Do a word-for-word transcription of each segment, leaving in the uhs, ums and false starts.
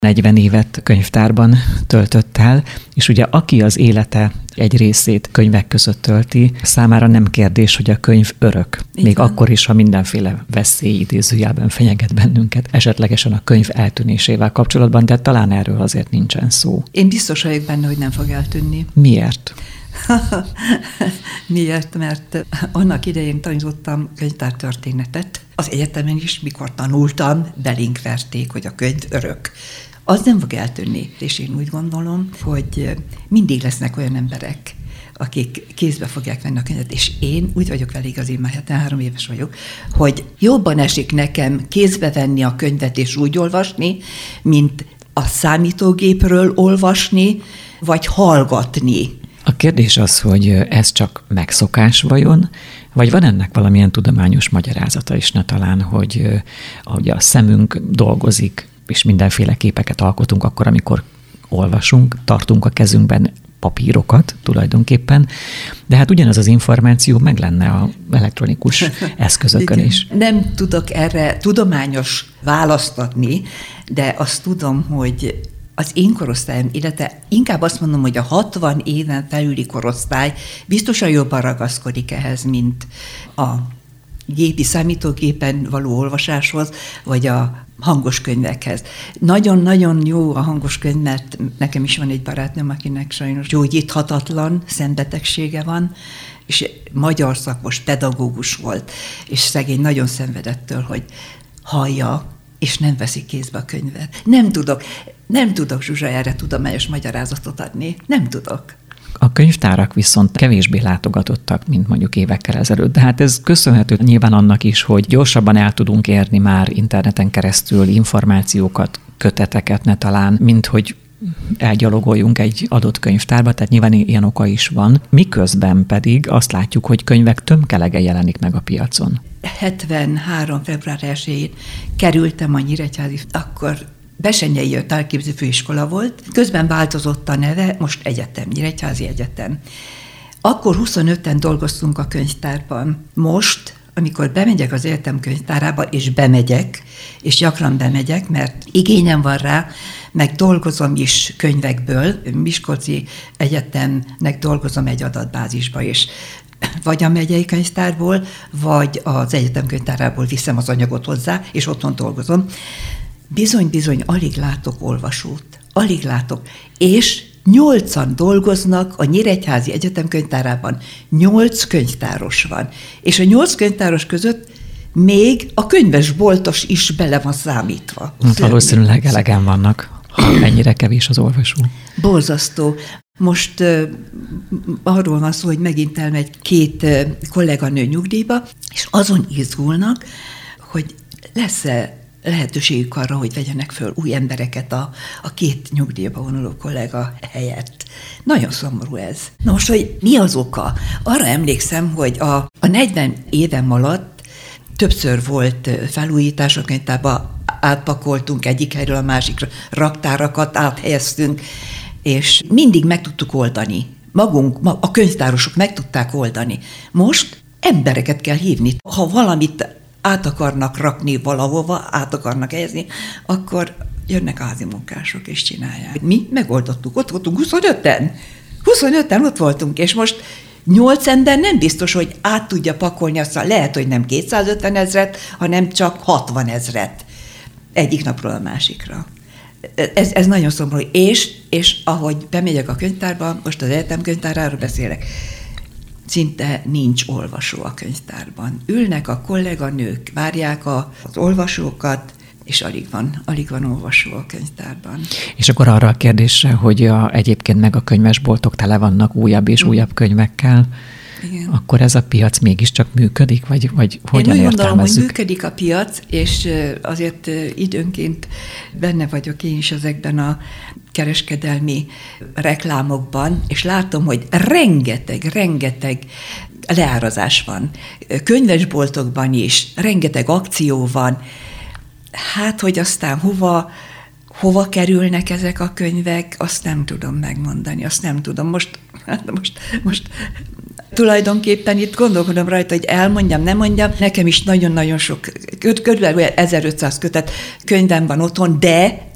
negyven évet könyvtárban töltött el, és ugye aki az élete egy részét könyvek között tölti, számára nem kérdés, hogy a könyv örök. Így még van. Akkor is, ha mindenféle veszély idézőjelben fenyeget bennünket, esetlegesen a könyv eltűnésével kapcsolatban, de talán erről azért nincsen szó. Én biztos vagyok benne, hogy nem fog eltűnni. Miért? Miért? Mert annak idején tanítottam könyvtártörténetet. Az egyetemen is, mikor tanultam, belénk verték, hogy a könyv örök. Az nem fog eltűnni, és én úgy gondolom, hogy mindig lesznek olyan emberek, akik kézbe fogják venni a könyvet, és én úgy vagyok vele igaz, én már hetvenhárom éves vagyok, hogy jobban esik nekem kézbe venni a könyvet és úgy olvasni, mint a számítógépről olvasni, vagy hallgatni. A kérdés az, hogy ez csak megszokás vajon, vagy van ennek valamilyen tudományos magyarázata is, ne talán, hogy ahogy a szemünk dolgozik, és mindenféle képeket alkotunk akkor, amikor olvasunk, tartunk a kezünkben papírokat tulajdonképpen, de hát ugyanaz az információ meg lenne az elektronikus eszközökön is. Nem tudok erre tudományos választ adni, de azt tudom, hogy az én korosztályom, illetve inkább azt mondom, hogy a hatvan éven felüli korosztály biztosan jobban ragaszkodik ehhez, mint a gépi számítógépen való olvasáshoz, vagy a hangos könyvekhez. Nagyon-nagyon jó a hangos könyv, mert nekem is van egy barátnőm, akinek sajnos gyógyíthatatlan szembetegsége van, és magyar szakos pedagógus volt, és szegény nagyon szenvedettől, hogy hallja, és nem veszi kézbe a könyvet. Nem tudok, nem tudok, Zsuzsa, erre tudományos magyarázatot adni. Nem tudok. A könyvtárak viszont kevésbé látogatottak, mint mondjuk évekkel ezelőtt. De hát ez köszönhető nyilván annak is, hogy gyorsabban el tudunk érni már interneten keresztül információkat, köteteket ne talán, mint hogy elgyalogoljunk egy adott könyvtárba, tehát nyilván ilyen oka is van. Miközben pedig azt látjuk, hogy könyvek tömkelege jelenik meg a piacon. hetvenhárom február elsején kerültem a Nyíregyházi, akkor Besenyei Tárképző Főiskola volt, közben változott a neve, most egyetem, Nyíregyházi Egyetem. Akkor huszonöten dolgoztunk a könyvtárban. Most, amikor bemegyek az egyetem könyvtárába, és bemegyek, és gyakran bemegyek, mert igényem van rá, meg dolgozom is könyvekből, Miskolci Egyetemnek dolgozom egy adatbázisba is, vagy a megyei könyvtárból, vagy az egyetem könyvtárából viszem az anyagot hozzá, és otthon dolgozom. Bizony-bizony alig látok olvasót, alig látok, és nyolcan dolgoznak a Nyíregyházi Egyetem könyvtárában, nyolc könyvtáros van, és a nyolc könyvtáros között még a könyvesboltos is bele van számítva. Hát valószínűleg elegen vannak, ha mennyire kevés az olvasó. Borzasztó. Most uh, arról van szó, hogy megint elmegy két uh, kolléganő nyugdíjba, és azon izgulnak, hogy lesz-e lehetőségük arra, hogy vegyenek föl új embereket a, a két nyugdíjba vonuló kollega helyett. Nagyon szomorú ez. Na most, hogy mi az oka? Arra emlékszem, hogy a, a negyven évem alatt többször volt felújítás a könyvtárba, átpakoltunk egyik helyről a másikra, raktárakat áthelyeztünk, és mindig meg tudtuk oldani. Magunk, a könyvtárosok meg tudták oldani. Most embereket kell hívni. Ha valamit át akarnak rakni valahova, át akarnak helyezni, akkor jönnek házi munkások és csinálják. Mi megoldottuk, ott voltunk huszonöten. huszonöten ott voltunk, és most nyolc ember nem biztos, hogy át tudja pakolni azt, lehet, hogy nem kétszázötven ezret, hanem csak hatvan ezret egyik napról a másikra. Ez, ez nagyon szomorú. És, és ahogy bemegyek a könyvtárba, most az egyetem könyvtáráról beszélek, szinte nincs olvasó a könyvtárban. Ülnek a kolléganők, várják a, az olvasókat, és alig van, alig van olvasó a könyvtárban. És akkor arra a kérdésre, hogy a, egyébként meg a könyvesboltok tele vannak újabb és mm. újabb könyvekkel, igen. Akkor ez a piac mégiscsak működik, vagy, vagy hogyan Én úgy értelmezzük? gondolom, hogy működik a piac, és azért időnként benne vagyok én is ezekben a kereskedelmi reklámokban, és látom, hogy rengeteg, rengeteg leárazás van. Könyvesboltokban is rengeteg akció van. Hát, hogy aztán hova, hova kerülnek ezek a könyvek, azt nem tudom megmondani, azt nem tudom. Most, hát most, most tulajdonképpen itt gondolkodom rajta, hogy elmondjam, nem mondjam. Nekem is nagyon-nagyon sok, körülbelül ezerötszáz kötet könyvem van otthon, de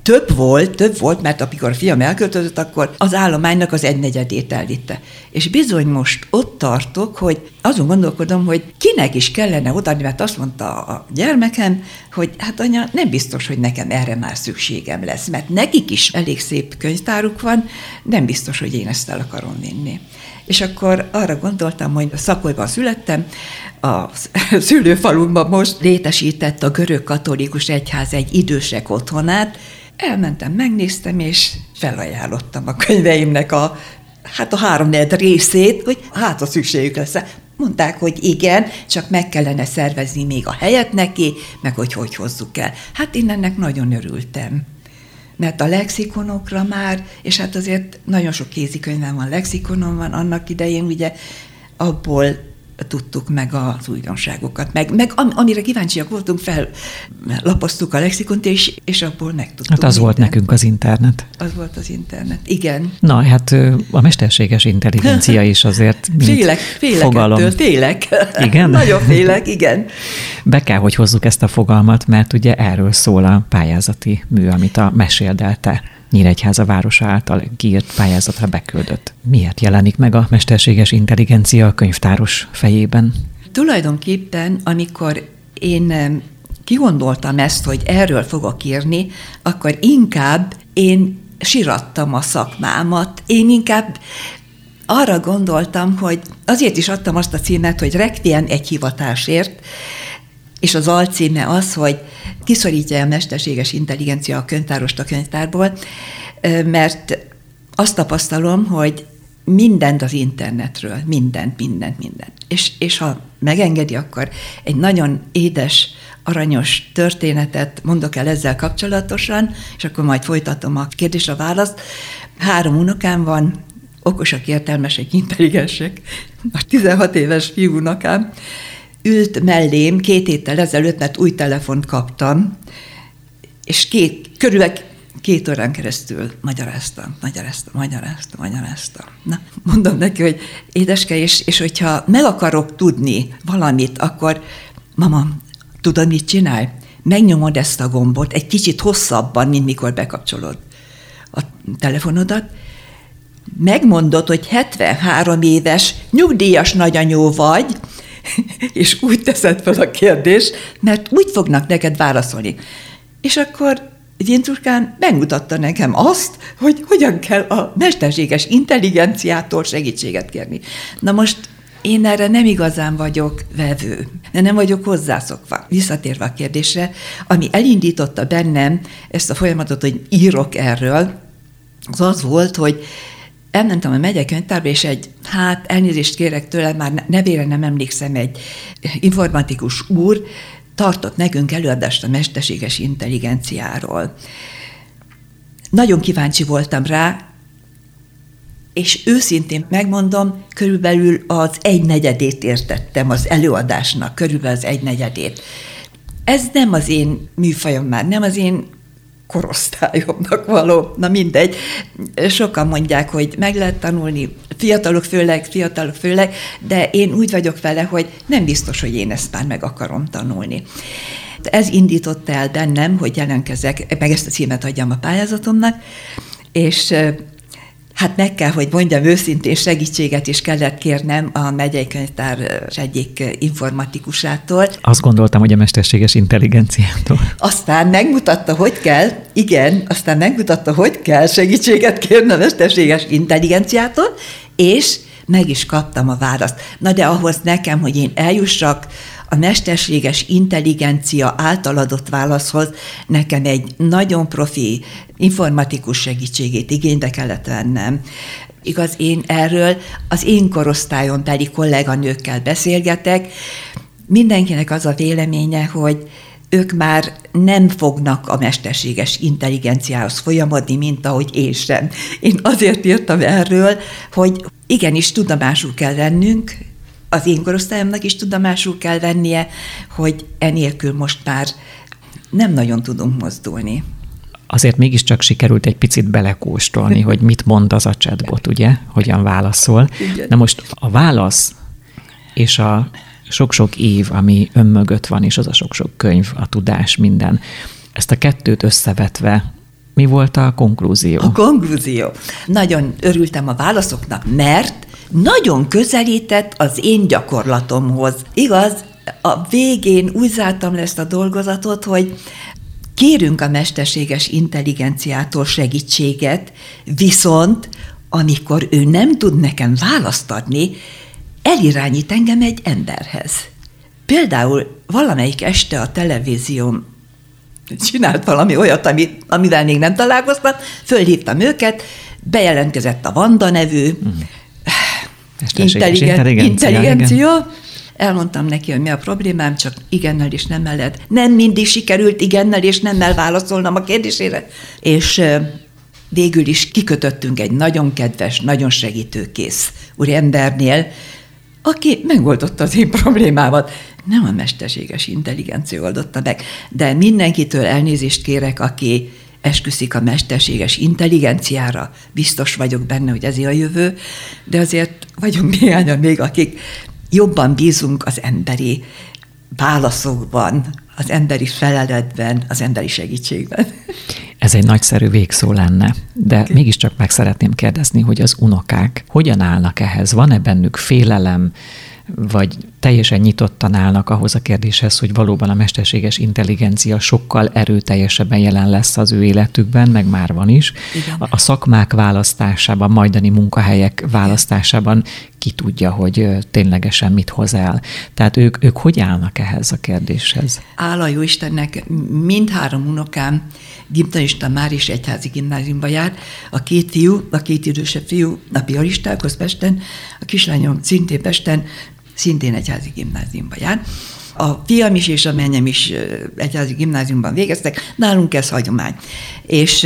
több volt, több volt, mert amikor a fiam elköltözött, akkor az állománynak az egynegyedét elvitte. És bizony most ott tartok, hogy azon gondolkodom, hogy kinek is kellene odaadni, mert azt mondta a gyermekem, hogy hát anya, nem biztos, hogy nekem erre már szükségem lesz, mert nekik is elég szép könyvtáruk van, nem biztos, hogy én ezt el akarom vinni. És akkor arra gondoltam, hogy Szapolyban születtem, a szülőfalunkban most létesített a görög katolikus egyház egy idősek otthonát. Elmentem, megnéztem, és felajánlottam a könyveimnek a, hát a háromnegyed részét, hogy hát a szükségük lesz. Mondták, hogy igen, csak meg kellene szervezni még a helyet neki, meg hogy hogy hozzuk el. Hát én ennek nagyon örültem. Mert a lexikonokra már, és hát azért nagyon sok kézikönyvem van, lexikonom van, annak idején ugye abból tudtuk meg az újdonságokat, meg, meg am, amire kíváncsiak voltunk, fellapoztuk a lexikont, és, és abból megtudtuk. Hát az mindent. Volt nekünk az internet. Az volt az internet, igen. Na, hát a mesterséges intelligencia is azért félek, félek fogalom. Ettől, félek. Igen? Nagyon félek, igen. Be kell, hogy hozzuk ezt a fogalmat, mert ugye erről szól a pályázati mű, amit a Meséldelte Nyíregyháza városa által kiírt pályázatra beküldött. Miért jelenik meg a mesterséges intelligencia a könyvtáros fejében? Tulajdonképpen, amikor én kigondoltam ezt, hogy erről fogok írni, akkor inkább én sirattam a szakmámat. Én inkább arra gondoltam, hogy azért is adtam azt a címet, hogy Requiem egy hivatásért, és az alcíme az, hogy kiszorítja a mesterséges intelligencia a könyvtárost a könyvtárból, mert azt tapasztalom, hogy mindent az internetről, mindent, mindent, mindent. És, és ha megengedi, akkor egy nagyon édes, aranyos történetet mondok el ezzel kapcsolatosan, és akkor majd folytatom a kérdésre a választ. Három unokám van, okosak, értelmesek, intelligensek, a tizenhat éves fiú unokám, ült mellém két héttel ezelőtt, mert új telefont kaptam, és két, körülbelül két órán keresztül magyaráztam, magyaráztam, magyaráztam, magyaráztam. Na, mondom neki, hogy édeske, és, és hogyha meg akarok tudni valamit, akkor mama, tudod, mit csinálj? Megnyomod ezt a gombot egy kicsit hosszabban, mint mikor bekapcsolod a telefonodat, megmondod, hogy hetvenhárom éves nyugdíjas nagyanyó vagy, és úgy teszed fel a kérdést, mert úgy fognak neked válaszolni. És akkor Gyinturkán megmutatta nekem azt, hogy hogyan kell a mesterséges intelligenciától segítséget kérni. Na most én erre nem igazán vagyok vevő, de nem vagyok hozzászokva. Visszatérve a kérdésre, ami elindította bennem ezt a folyamatot, hogy írok erről, az az volt, hogy elmentem a megyei könyvtárba, és egy, hát elnézést kérek tőle, már nevére nem emlékszem, egy informatikus úr tartott nekünk előadást a mesterséges intelligenciáról. Nagyon kíváncsi voltam rá, és őszintén megmondom, körülbelül az egynegyedét értettem az előadásnak, körülbelül az egynegyedét. Ez nem az én műfajom már, nem az én korosztályomnak való, na mindegy. Sokan mondják, hogy meg lehet tanulni, fiatalok főleg, fiatalok főleg, de én úgy vagyok vele, hogy nem biztos, hogy én ezt már meg akarom tanulni. Ez indította el bennem, hogy jelentkezek, meg ezt a címet adjam a pályázatomnak, és hát meg kell, hogy mondjam őszintén, segítséget is kellett kérnem a megyei könyvtár egyik informatikusától. Azt gondoltam, hogy a mesterséges intelligenciától. Aztán megmutatta, hogy kell, igen, aztán megmutatta, hogy kell segítséget kérni a mesterséges intelligenciától, és meg is kaptam a választ. Na de ahhoz nekem, hogy én eljussak a mesterséges intelligencia által adott válaszhoz, nekem egy nagyon profi informatikus segítségét igénybe kellett vennem. Igaz, én erről az én korosztályon teli kolléganőkkel beszélgetek. Mindenkinek az a véleménye, hogy ők már nem fognak a mesterséges intelligenciához folyamodni, mint ahogy én sem. Én azért írtam erről, hogy igenis tudomásul kell vennünk, az én korosztályomnak is tudomásul kell vennie, hogy enélkül most már nem nagyon tudunk mozdulni. Azért mégiscsak sikerült egy picit belekóstolni, hogy mit mond az a chatbot, ugye? Hogyan válaszol. Igen. Na most a válasz és a sok-sok év, ami önmögött van, és az a sok-sok könyv, a tudás, minden, ezt a kettőt összevetve Mi volt a konklúzió? A konklúzió. Nagyon örültem a válaszoknak, mert nagyon közelített az én gyakorlatomhoz. Igaz, a végén úgy zártam le ezt a dolgozatot, hogy kérünk a mesterséges intelligenciától segítséget, viszont amikor ő nem tud nekem választ adni, elirányít engem egy emberhez. Például valamelyik este a televízióm csinált valami olyat, ami, amivel még nem találkoztam, fölhívtam őket, bejelentkezett a Vanda nevű mm. intelligen, intelligencia, intelligencia. Elmondtam neki, hogy mi a problémám, csak igennel és nemmel lehet. Nem mindig sikerült igennel és nemmel válaszolnom a kérdésére, és végül is kikötöttünk egy nagyon kedves, nagyon segítőkész úriembernél, aki megoldotta az én problémámat. Nem a mesterséges intelligencia oldotta meg, de mindenkitől elnézést kérek, aki esküszik a mesterséges intelligenciára. Biztos vagyok benne, hogy ez a jövő, de azért vagyunk néhányan még, akik jobban bízunk az emberi válaszokban, az emberi feleletben, az emberi segítségben. Ez egy nagyszerű végszó lenne, de okay. mégiscsak meg szeretném kérdezni, hogy az unokák hogyan állnak ehhez? Van-e bennük félelem, vagy teljesen nyitottan állnak ahhoz a kérdéshez, hogy valóban a mesterséges intelligencia sokkal erőteljesebben jelen lesz az ő életükben, meg már van is. Igen. A szakmák választásában, majdani munkahelyek választásában ki tudja, hogy ténylegesen mit hoz el. Tehát ők, ők hogy állnak ehhez a kérdéshez? Hála jó Istennek, mindhárom unokám gimnazista, már is egyházi gimnáziumba jár. A két fiú, a két idősebb fiú a piaristákhoz Pesten, a kislányom szintén Pesten, szintén egyházi gimnáziumba jár. A fiam is és a mennyem is egyházi gimnáziumban végeztek, nálunk ez hagyomány. És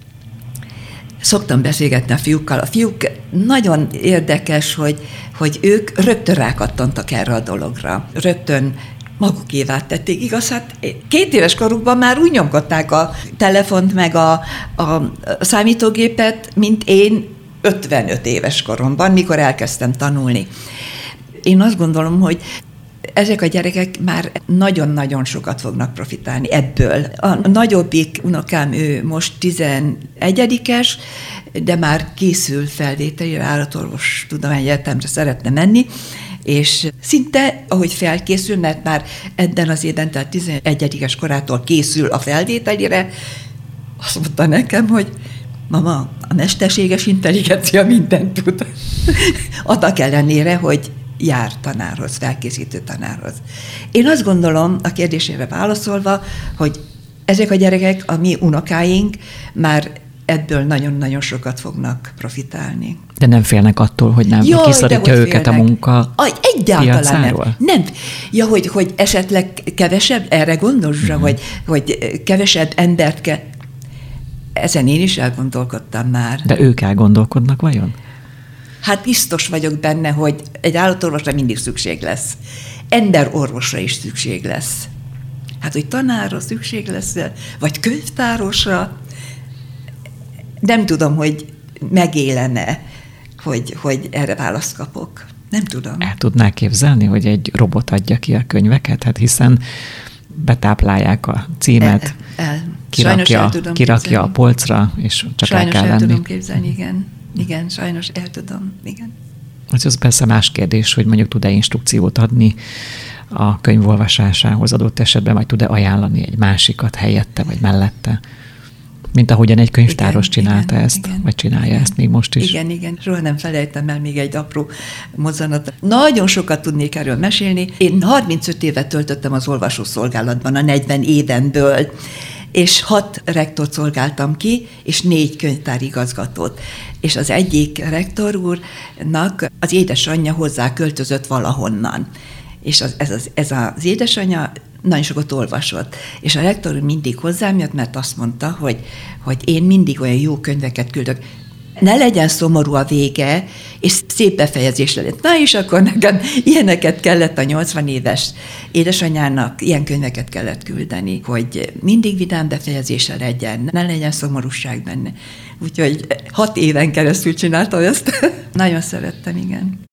szoktam beszélgetni a fiúkkal. A fiúk nagyon érdekes, hogy, hogy ők rögtön rákattantak erre a dologra. Rögtön magukévá tették. Igaz, hát két éves korukban már úgy nyomkodták a telefont meg a, a számítógépet, mint én ötvenöt éves koromban, mikor elkezdtem tanulni. Én azt gondolom, hogy ezek a gyerekek már nagyon-nagyon sokat fognak profitálni ebből. A nagyobbik unokám, ő most tizenegyedikes, de már készül felvételire, állatorvos tudományi egyetemre szeretne menni, és szinte, ahogy felkészül, mert már ebben az évben, tehát tizenegyedikes korától készül a felvételire, azt mondta nekem, hogy mama, a mesterséges intelligencia mindent tud. Annak ellenére, hogy jár tanárhoz, felkészítő tanárhoz. Én azt gondolom, a kérdésére válaszolva, hogy ezek a gyerekek, a mi unokáink már ebből nagyon-nagyon sokat fognak profitálni. De nem félnek attól, hogy nem Jaj, kiszorítja őket félnek. A munka Aj, egyáltalán nem. nem. Ja, hogy, hogy esetleg kevesebb, erre gondolsra, uh-huh. hogy, hogy kevesebb embert kell. Ezen én is elgondolkodtam már. De ők elgondolkodnak vajon? Hát biztos vagyok benne, hogy egy állatorvosra mindig szükség lesz. Emberorvosra is szükség lesz. Hát, hogy tanárra szükség lesz, vagy könyvtárosra. Nem tudom, hogy megélene, hogy, hogy erre választ kapok. Nem tudom. El tudnál képzelni, hogy egy robot adja ki a könyveket? Hát hiszen betáplálják a címet, el, el. kirakja, kirakja a polcra, és csak sajnos el kell el venni. tudom képzelni, igen. Igen, sajnos el tudom, igen. Az persze más kérdés, hogy mondjuk tud-e instrukciót adni a könyv olvasásához adott esetben, vagy tud-e ajánlani egy másikat helyette, vagy mellette. Mint ahogyan egy könyvtáros igen, csinálta igen, ezt, igen, vagy csinálja igen, ezt még most is. Igen, igen. Soha nem felejtem el még egy apró mozzanat. Nagyon sokat tudnék erről mesélni. Én harmincöt évet töltöttem az olvasószolgálatban a negyven évemből, és hat rektort szolgáltam ki, és négy könyvtárigazgatót. És az egyik rektor úrnak az édesanyja hozzá költözött valahonnan. És az, ez, az, ez az édesanyja nagyon sokat olvasott. És a rektor mindig hozzám jött, mert azt mondta, hogy, hogy én mindig olyan jó könyveket küldök. Ne legyen szomorú a vége, és szép befejezés legyen. Na és akkor nekem ilyeneket kellett a nyolcvan éves édesanyának, ilyen könyveket kellett küldeni, hogy mindig vidám befejezése legyen, ne legyen szomorúság benne. Úgyhogy hat éven keresztül csináltam ezt. Nagyon szerettem, igen.